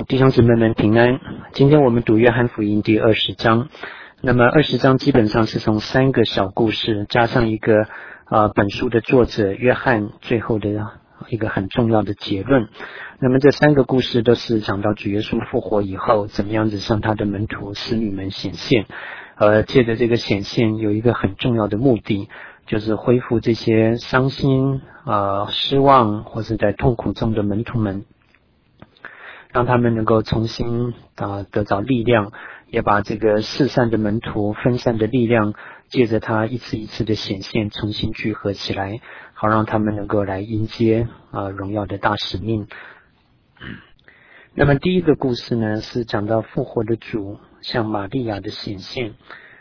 弟兄姊妹们平安。今天我们读约翰福音第20章。那么20章基本上是从3个小故事加上一个本书的作者约翰最后的一个很重要的结论。那么这3个故事都是讲到主耶稣复活以后怎么样子向他的门徒使女们显现，借着这个显现有一个很重要的目的，就是恢复这些伤心失望或是在痛苦中的门徒们，让他们能够重新得到力量，也把这个四散的门徒分散的力量借着他一次一次的显现重新聚合起来，好让他们能够来迎接荣耀的大使命。那么第一个故事呢，是讲到复活的主向玛利亚的显现，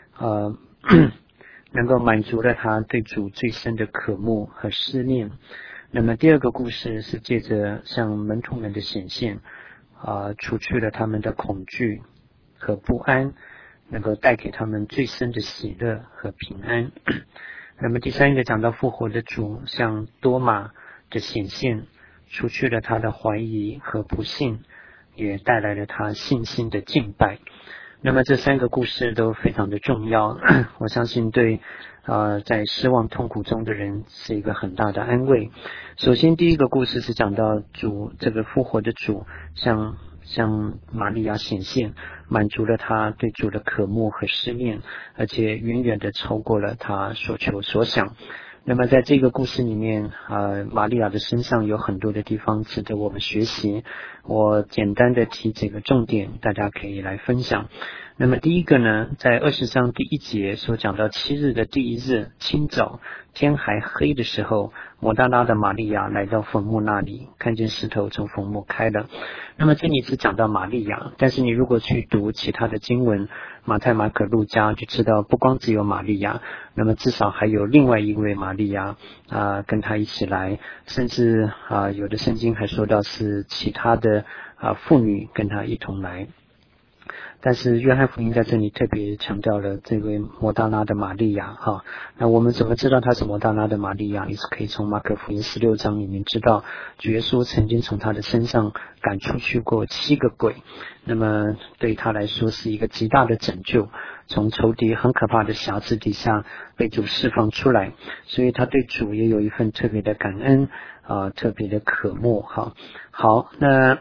能够满足了他对主最深的渴慕和思念。那么第二个故事是借着向门徒们的显现除去了他们的恐惧和不安，能够带给他们最深的喜乐和平安。那么第三个讲到复活的主向多马的显现，除去了他的怀疑和不信，也带来了他信心的敬拜。那么这3个故事都非常的重要，我相信对在失望痛苦中的人是一个很大的安慰。首先第一个故事是讲到主这个复活的主向玛利亚显现，满足了他对主的渴慕和思念，而且远远的超过了他所求所想。那么在这个故事里面玛利亚的身上有很多的地方值得我们学习，我简单的提几个重点，大家可以来分享。那么第一个呢，在20章第1节所讲到7日的第1日清早，天还黑的时候，抹大拉的玛利亚来到坟墓那里，看见石头从坟墓开了。那么这里只讲到玛利亚，但是你如果去读其他的经文，马太、马可、路加，就知道不光只有玛利亚，那么至少还有另外一位玛利亚跟他一起来，甚至有的圣经还说到是其他的妇女跟他一同来。但是约翰福音在这里特别强调了这位抹大拉的玛利亚那我们怎么知道她是抹大拉的玛利亚？也是可以从马可福音16章里面知道，主耶稣曾经从她的身上赶出去过7个鬼，那么对她来说是一个极大的拯救，从仇敌很可怕的辖制底下被主释放出来，所以她对主也有一份特别的感恩特别的渴慕好，那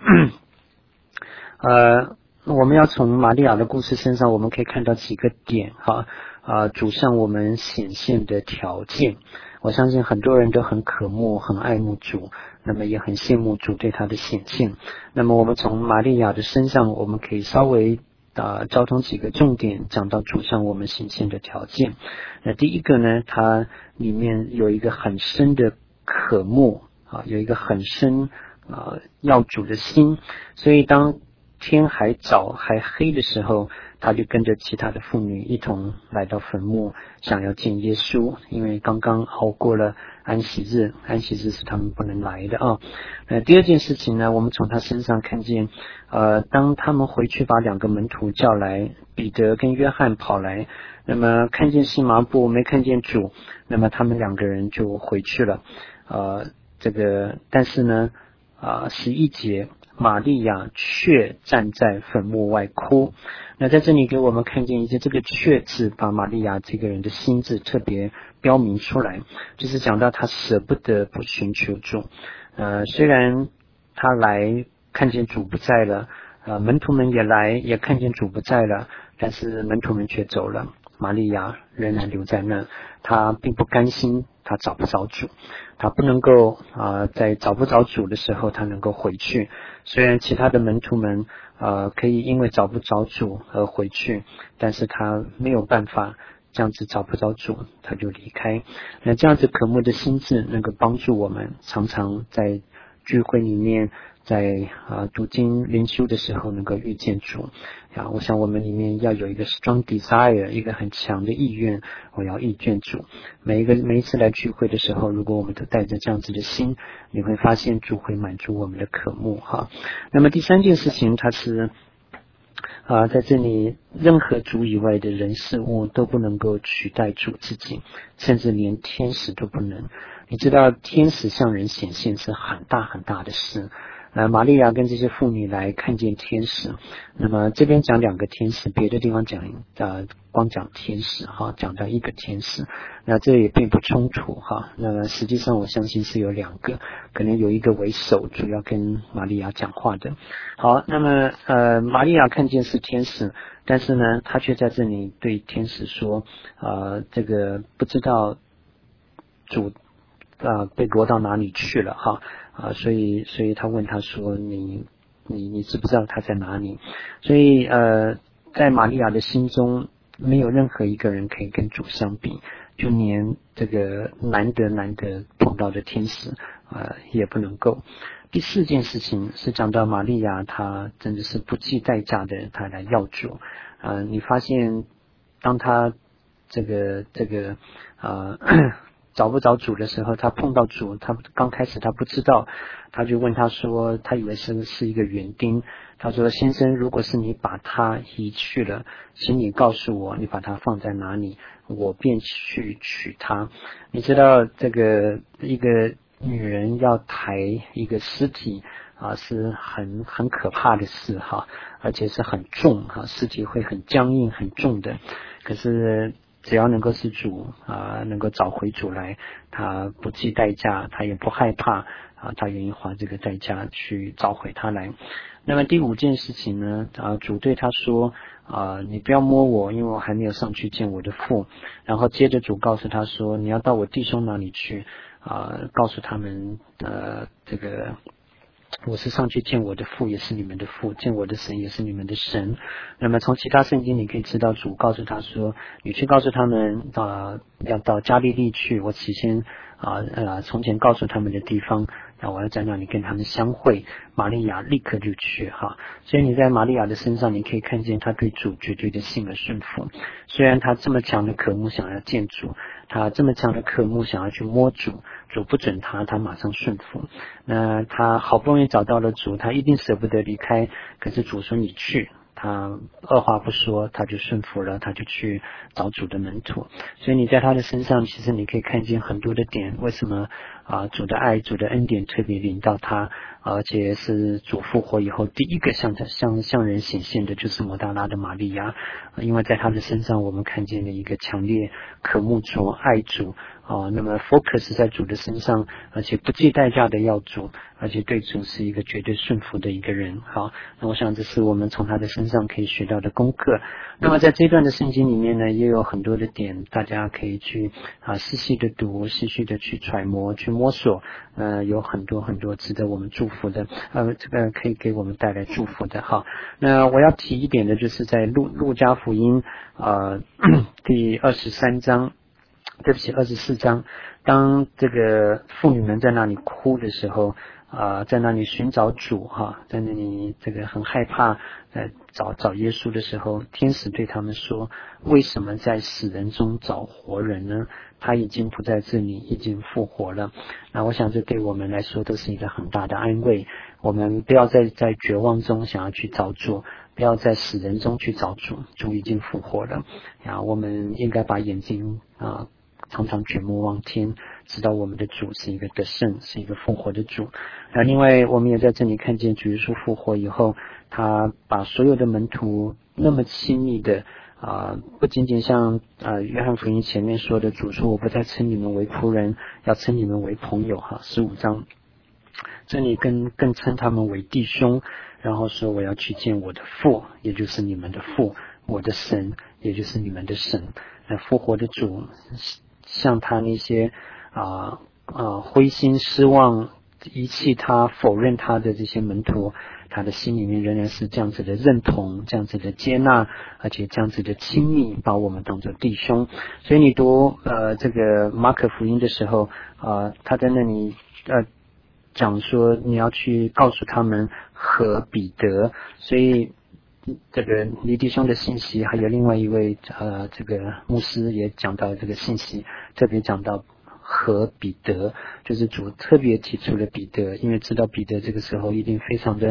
我们要从玛利亚的故事身上，我们可以看到几个点主向我们显现的条件。我相信很多人都很渴慕很爱慕主，那么也很羡慕主对他的显现。那么我们从玛利亚的身上，我们可以稍微交通几个重点，讲到主向我们显现的条件。那第一个呢，它里面有一个很深的渴慕有一个很深要主的心，所以当天还早还黑的时候，他就跟着其他的妇女一同来到坟墓，想要见耶稣，因为刚刚熬过了安息日，安息日是他们不能来的第二件事情呢，我们从他身上看见当他们回去把2个门徒叫来，彼得跟约翰跑来，那么看见细麻布没看见主，那么他们2个人就回去了但是呢11节玛利亚却站在坟墓外哭。那在这里给我们看见一些这个却字，把玛利亚这个人的心智特别标明出来，就是讲到他舍不得不寻求主。虽然他来看见主不在了，门徒们也来也看见主不在了，但是门徒们却走了，玛利亚仍然留在那，他并不甘心他找不着主，他不能够在找不着主的时候他能够回去。虽然其他的门徒们可以因为找不着主而回去，但是他没有办法这样子找不着主他就离开。那这样子渴慕的心智能够帮助我们常常在聚会里面，在读经灵修的时候能够遇见主我想我们里面要有一个 strong desire， 一个很强的意愿，我要遇见主。每一次来聚会的时候，如果我们都带着这样子的心，你会发现主会满足我们的渴慕那么第3件事情，它是在这里任何主以外的人事物都不能够取代主自己，甚至连天使都不能。你知道天使向人显现是很大很大的事玛利亚跟这些妇女来看见天使。那么这边讲2个天使，别的地方讲光讲天使哈，讲到1个天使，那这也并不冲突哈。那么实际上我相信是有2个，可能有1个为首，主要跟玛利亚讲话的。好，那么玛利亚看见是天使，但是呢，他却在这里对天使说，这个不知道主被夺到哪里去了哈，所以他问他说，你知不知道他在哪里？所以在玛利亚的心中，没有任何一个人可以跟主相比，就连这个难得碰到的天使也不能够。第4件事情是讲到玛利亚，她真的是不计代价的，她来要主。你发现当她这个找不着主的时候，他碰到主，他刚开始他不知道，他就问他说，他以为是一个园丁，他说，先生，如果是你把他移去了，请你告诉我你把他放在哪里，我便去取他。你知道这个一个女人要抬一个尸体是很可怕的事哈，而且是很重哈，尸体会很僵硬很重的，可是只要能够是主能够找回主来，他不计代价，他也不害怕他愿意花这个代价去找回他来。那么第5件事情呢，主对他说你不要摸我，因为我还没有上去见我的父。然后接着主告诉他说，你要到我弟兄那里去告诉他们这个我是上去见我的父，也是你们的父，见我的神，也是你们的神。那么从其他圣经你可以知道，主告诉他说，你去告诉他们要到加利利去，我起先从前告诉他们的地方，我要在那里跟他们相会。玛利亚立刻就去哈，所以你在玛利亚的身上，你可以看见他对主绝对的信而顺服。虽然他这么强的渴慕想要见主，他这么强的渴慕想要去摸主，主不准他马上顺服。那他好不容易找到了主，他一定舍不得离开，可是主说你去，他二话不说，他就顺服了，他就去找主的门徒。所以你在他的身上，其实你可以看见很多的点，为什么主的爱、主的恩典特别临到他，而且是主复活以后第一个向人显现的就是抹大拉的玛利亚，因为在他的身上我们看见了一个强烈渴慕主、爱主那么 focus 在主的身上，而且不计代价的要主，而且对主是一个绝对顺服的一个人。好，那我想这是我们从他的身上可以学到的功课。那么在这段的圣经里面呢，也有很多的点，大家可以去细细的读，细细的去揣摩，去摸索，有很多值得我们祝福的，这个可以给我们带来祝福的。好，那我要提一点的就是在路加福音第23章。对不起，24章，当这个妇女们在那里哭的时候，在那里寻找主在那里这个很害怕，找耶稣的时候，天使对他们说：为什么在死人中找活人呢？他已经不在这里，已经复活了。那我想这对我们来说都是一个很大的安慰。我们不要在绝望中想要去找主，不要在死人中去找主，主已经复活了。我们应该把眼睛常常举目望天，知道我们的主是一个得胜，是一个复活的主。另外我们也在这里看见主耶稣复活以后，他把所有的门徒那么亲密的不仅仅像约翰福音前面说的，主说我不再称你们为仆人，要称你们为朋友15章，这里更称他们为弟兄，然后说我要去见我的父，也就是你们的父，我的神，也就是你们的神。复活的主像他那些灰心失望、遗弃他、否认他的这些门徒，他的心里面仍然是这样子的认同，这样子的接纳，而且这样子的亲密，把我们当作弟兄。所以你读这个马可福音的时候他在那里讲说你要去告诉他们和彼得，所以这个李弟兄的信息，还有另外一位这个牧师也讲到这个信息，特别讲到和彼得，就是主特别提出了彼得，因为知道彼得这个时候一定非常的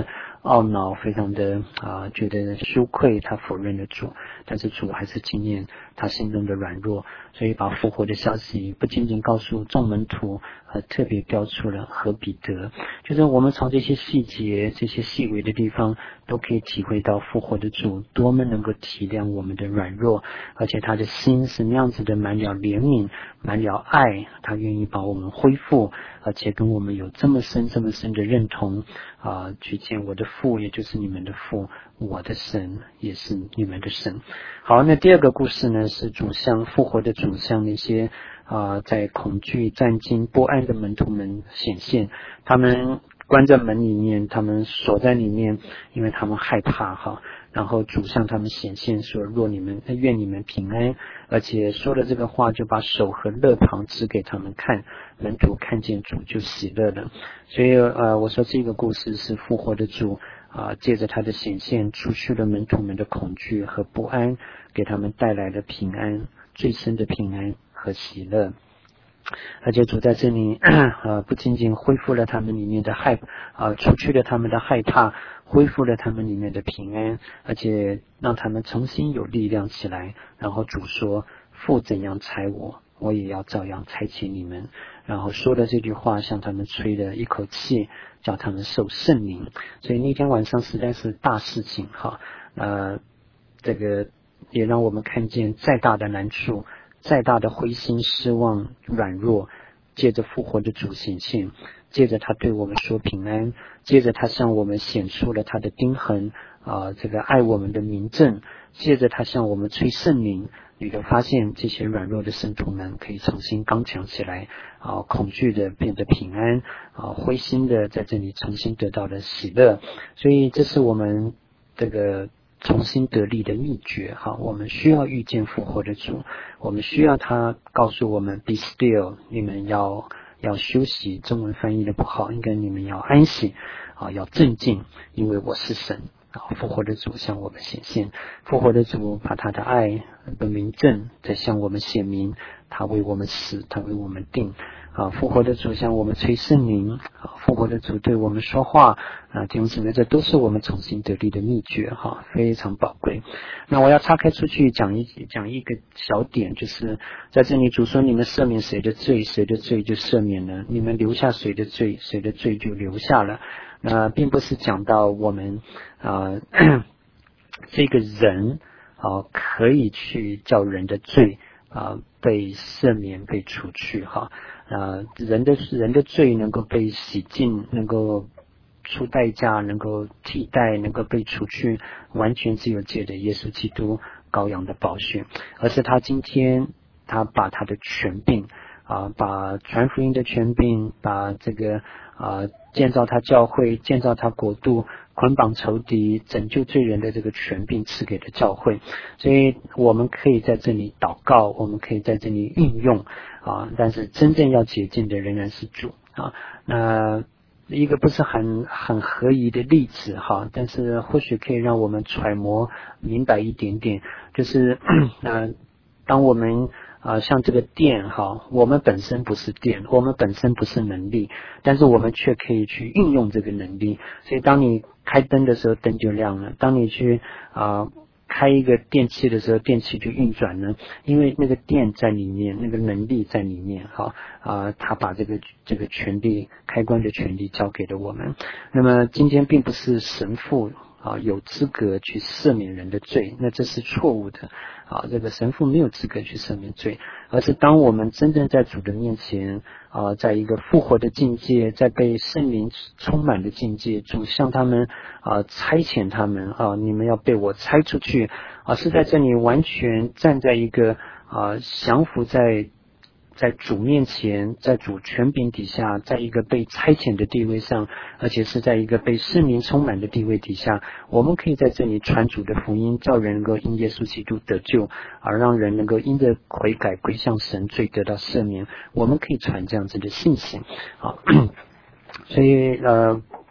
懊恼，非常的觉得羞愧，他否认了主，但是主还是纪念他心中的软弱，所以把复活的消息不仅仅告诉众门徒，特别标出了和彼得，就是我们从这些细节、这些细微的地方，都可以体会到复活的主多么能够体谅我们的软弱，而且他的心是那样子的满了怜悯，满了爱，他愿意把我们恢复，而且跟我们有这么深的认同去见我的父，也就是你们的父，我的神也是你们的神。好，那第二个故事呢，是主向复活的主向那些在恐惧、战惊、不安的门徒们显现，他们关在门里面，他们锁在里面，因为他们害怕然后主向他们显现说，愿你们平安，而且说了这个话，就把手和肋旁指给他们看，门徒看见主就喜乐了。所以我说这个故事是复活的主借着他的显现，除去了门徒们的恐惧和不安，给他们带来了平安，最深的平安和喜乐。而且主在这里不仅仅恢复了他们里面的除去了他们的害怕，恢复了他们里面的平安，而且让他们重新有力量起来。然后主说，父怎样差我，我也要照样差遣你们。然后说了这句话，向他们吹了一口气，叫他们受圣灵。所以那天晚上实在是大事情这个也让我们看见再大的难处，再大的灰心失望软弱，借着复活的主显现，借着他对我们说平安，借着他向我们显出了他的钉痕这个爱我们的明证，借着他向我们吹圣灵，你就发现这些软弱的圣徒们可以重新刚强起来恐惧的变得平安灰心的在这里重新得到了喜乐。所以这是我们这个重新得力的秘诀我们需要遇见复活的主，我们需要他告诉我们 be still， 你们要休息，中文翻译的不好，应该你们要安息要镇静，因为我是神复活的主向我们显现，复活的主把他的爱的明证在向我们显明，他为我们死，他为我们定复活的主向我们吹圣灵复活的主对我们说话弟兄姊妹，这都是我们重新得力的秘诀非常宝贵。那我要岔开出去讲一个小点，就是在这里主说，你们赦免谁的罪，谁的罪就赦免了，你们留下谁的罪，谁的罪就留下了。并不是讲到我们这个人可以去叫人的罪被赦免被除去人的罪能够被洗净，能够出代价，能够替代，能够被除去，完全只有借着耶稣基督羔羊的宝血，而是他今天他把他的权柄把传福音的权柄，把这个建造他教会，建造他国度，捆绑仇敌，拯救罪人的这个权柄赐给了教会。所以我们可以在这里祷告，我们可以在这里运用但是真正要洁净的仍然是主那一个不是很合宜的例子但是或许可以让我们揣摩明白一点点，就是当我们像这个电我们本身不是电，我们本身不是能力，但是我们却可以去运用这个能力。所以当你开灯的时候，灯就亮了；当你去开一个电器的时候，电器就运转了，因为那个电在里面，那个能力在里面他把这个权利，开关的权利交给了我们。那么今天并不是神父有资格去赦免人的罪，那这是错误的这个神父没有资格去赦免罪，而是当我们真正在主的面前在一个复活的境界，在被圣灵充满的境界，主向他们差遣他们你们要被我差出去是在这里完全站在一个降服在主面前，在主权柄底下，在一个被差遣的地位上，而且是在一个被圣灵充满的地位底下，我们可以在这里传主的福音，叫人能够因耶稣基督得救让人能够因着悔改归向神，罪得到赦免。我们可以传这样子的信息所以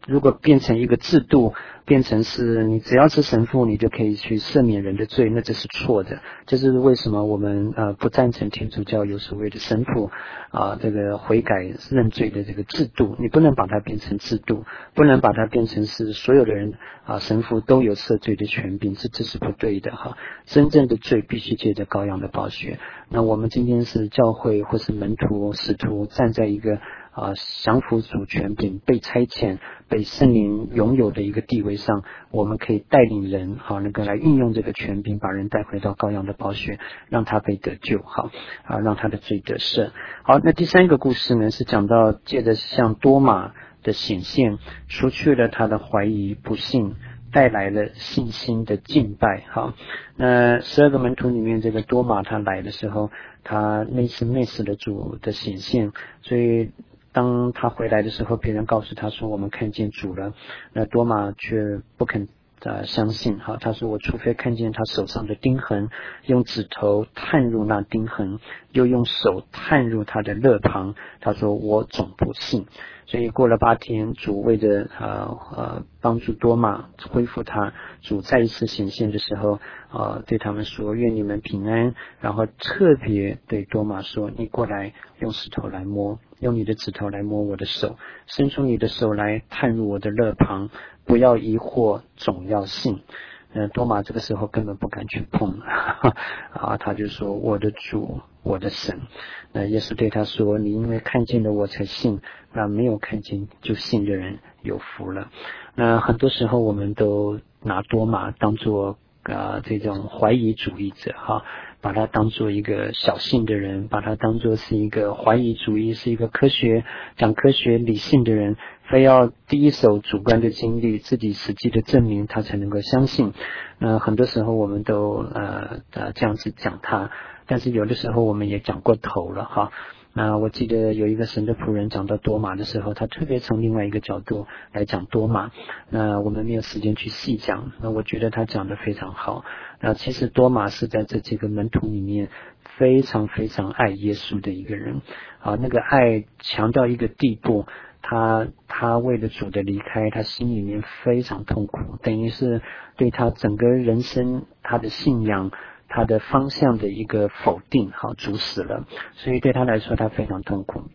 如果变成一个制度，变成是你只要是神父你就可以去赦免人的罪，那这是错的。这是为什么我们不赞成天主教有所谓的神父这个悔改认罪的这个制度，你不能把它变成制度，不能把它变成是所有的人神父都有赦罪的权柄，这是不对的哈。真正的罪必须借着羔羊的宝血。那我们今天是教会或是门徒使徒站在一个降服主权柄被差遣被圣灵拥有的一个地位上，我们可以带领人能够来运用这个权柄，把人带回到羔羊的宝血，让他被得救，让他的罪得赦。好，那第三个故事呢，是讲到借着像多马的显现，除去了他的怀疑不信，带来了信心的敬拜。好，那12个门徒里面，这个多马他来的时候，他那次昧死了主的显现，所以当他回来的时候，别人告诉他说我们看见主了，那多马却不肯相信。好，他说我除非看见他手上的钉痕，用指头探入那钉痕，又用手探入他的肋旁，他说我总不信。所以过了8天，主为着帮助多马恢复他，主再一次显现的时候对他们说愿你们平安，然后特别对多马说你过来用石头来摸，用你的指头来摸我的手，伸出你的手来探入我的肋旁，不要疑惑，总要信。多马这个时候根本不敢去碰他就说我的主，我的神。那耶稣对他说你因为看见了我才信，那没有看见就信的人有福了。那很多时候我们都拿多马当作这种怀疑主义者把他当作一个小信的人，把他当作是一个怀疑主义，是一个讲科学理性的人，非要第一手主观的经历，自己实际的证明他才能够相信。很多时候我们都这样子讲他，但是有的时候我们也讲过头了那我记得有一个神的仆人讲到多马的时候，他特别从另外一个角度来讲多马，那我们没有时间去细讲，那我觉得他讲得非常好。那其实多马是在这几个门徒里面非常非常爱耶稣的一个人那个爱强到一个地步，他为了主的离开，他心里面非常痛苦，等于是对他整个人生他的信仰他的方向的一个否定主死了，所以对他来说他非常痛苦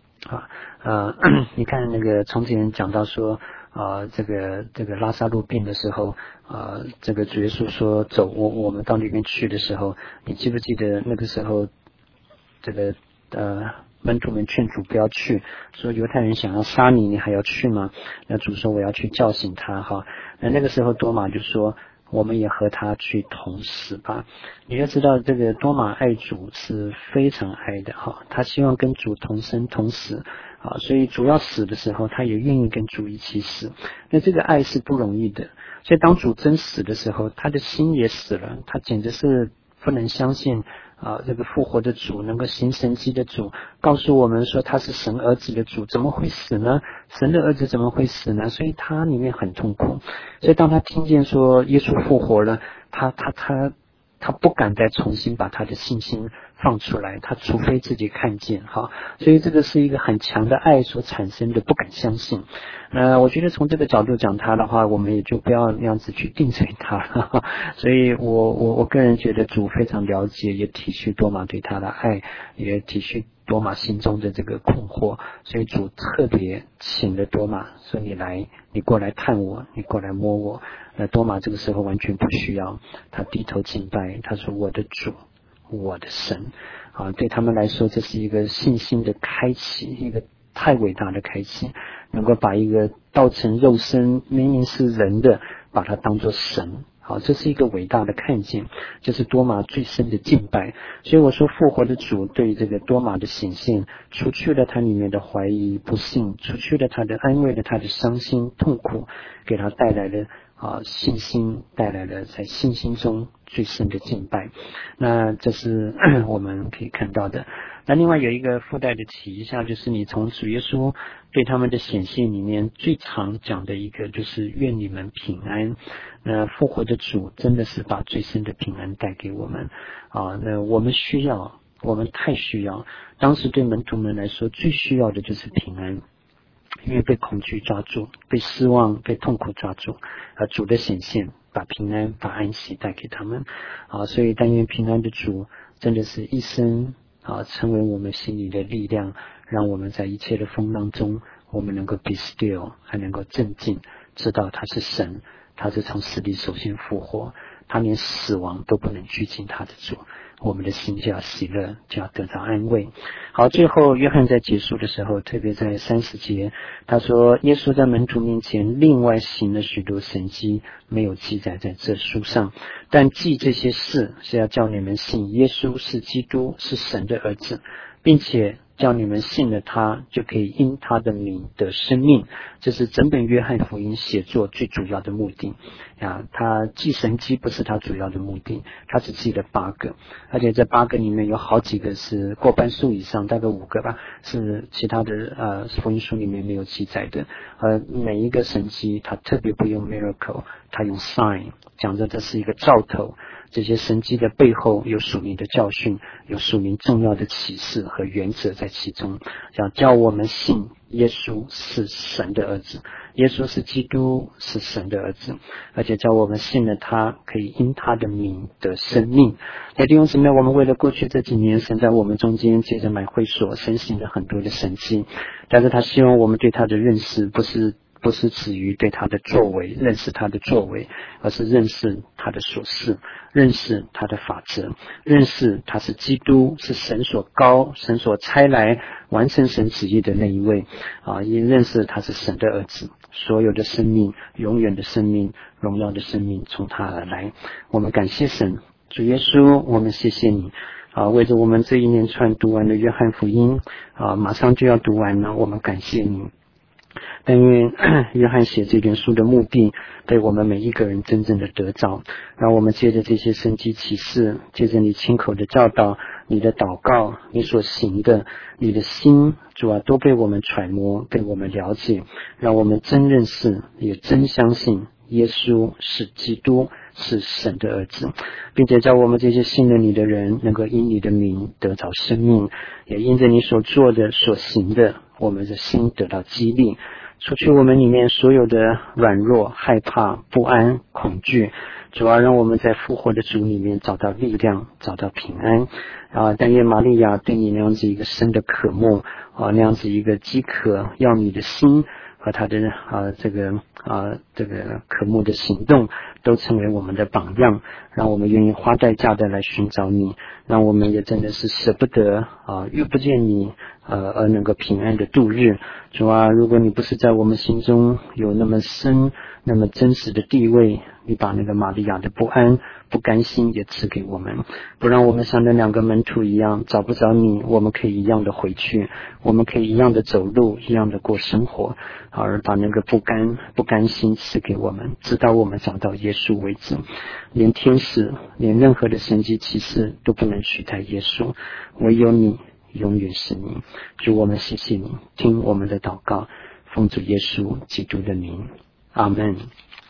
你看那个从前讲到说这个拉撒路病的时候这个主耶稣说走我们到那边去的时候，你记不记得那个时候这个门徒们劝主不要去，说犹太人想要杀你，你还要去吗？那主说我要去叫醒他那个时候多马就说我们也和他去同死吧。你要知道这个多马爱主是非常爱的他希望跟主同生同死所以主要死的时候他也愿意跟主一起死。那这个爱是不容易的，所以当主真死的时候，他的心也死了，他简直是不能相信这个复活的主，能够行神迹的主，告诉我们说他是神儿子的主，怎么会死呢？神的儿子怎么会死呢？所以他里面很痛苦。所以当他听见说耶稣复活了，他不敢再重新把他的信心放出来，他除非自己看见所以这个是一个很强的爱所产生的不敢相信。我觉得从这个角度讲他的话，我们也就不要那样子去定罪他所以我个人觉得主非常了解，也体恤多马对他的爱，也体恤多马心中的这个困惑，所以主特别请了多马说你来，你过来探我，你过来摸我。那多马这个时候完全不需要，他低头敬拜，他说我的主，我的神对他们来说这是一个信心的开启，一个太伟大的开启，能够把一个道成肉身明明是人的把它当作神这是一个伟大的看见，就是多马最深的敬拜。所以我说复活的主对这个多马的显现，除去了他里面的怀疑不信，除去了他的安慰了他的伤心痛苦，给他带来了信心，带来了在信心中最深的敬拜。那这是我们可以看到的。那另外有一个附带的提一下，就是你从主耶稣对他们的显现里面最常讲的一个就是愿你们平安。那复活的主真的是把最深的平安带给我们那我们需要，我们太需要。当时对门徒们来说最需要的就是平安。 因为被恐惧抓住，被失望、被痛苦抓住，主的显现把平安、把安息带给他们所以但愿平安的主真的是一生成为我们心里的力量，让我们在一切的风浪中，我们能够 be still， 还能够镇静，知道他是神，他是从死里首先复活，他连死亡都不能拘禁他的主，我们的心就要喜乐，就要得到安慰。好，最后约翰在结束的时候，特别在30节，他说耶稣在门徒面前另外行了许多神迹，没有记载在这书上，但记这些事是要叫你们信耶稣是基督，是神的儿子，并且叫你们信了他，就可以因他的名得生命。这是整本约翰福音写作最主要的目的他记神迹不是他主要的目的，他只记了8个，而且这8个里面有好几个是过半数以上，大概5个吧，是其他的福音书里面没有记载的。每一个神迹他特别不用 miracle， 他用 sign， 讲着这是一个兆头，这些神迹的背后有属灵的教训，有属灵重要的启示和原则在其中，想叫我们信耶稣是神的儿子，耶稣是基督，是神的儿子，而且叫我们信了他，可以因他的名得生命。弟兄姊妹，我们为了过去这几年，神在我们中间借着买会所神行了很多的神迹，但是他希望我们对他的认识不是止于对他的作为，认识他的作为，而是认识他的所事，认识他的法则，认识他是基督，是神所膏神所差来完成神旨意的那一位也认识他是神的儿子，所有的生命，永远的生命，荣耀的生命从他而来。我们感谢神，主耶稣，我们谢谢你为着我们这一连串读完的约翰福音马上就要读完了，我们感谢你。但愿约翰写这卷书的目的被我们每一个人真正的得着，让我们借着这些神迹启示，借着你亲口的教导，你的祷告，你所行的，你的心，主都被我们揣摩，被我们了解，让我们真认识，也真相信耶稣是基督，是神的儿子，并且叫我们这些信了你的人能够因你的名得着生命，也因着你所做的所行的，我们的心得到激励，除去我们里面所有的软弱、害怕、不安、恐惧，主要让我们在复活的主里面找到力量，找到平安但愿玛利亚对你那样子一个深的渴慕那样子一个饥渴要你的心和他的这个渴慕的行动都成为我们的榜样，让我们愿意花代价的来寻找你，让我们也真的是舍不得遇不见你而能够平安的度日。主如果你不是在我们心中有那么深那么真实的地位，你把那个玛利亚的不安不甘心也赐给我们，不让我们像那2个门徒一样找不着你，我们可以一样的回去，我们可以一样的走路，一样的过生活，而把那个不甘心赐给我们，直到我们找到耶稣为止。连天使，连任何的神迹奇事都不能取代耶稣，唯有你，永远是你。主，我们谢谢你，听我们的祷告，奉主耶稣基督的名，阿们。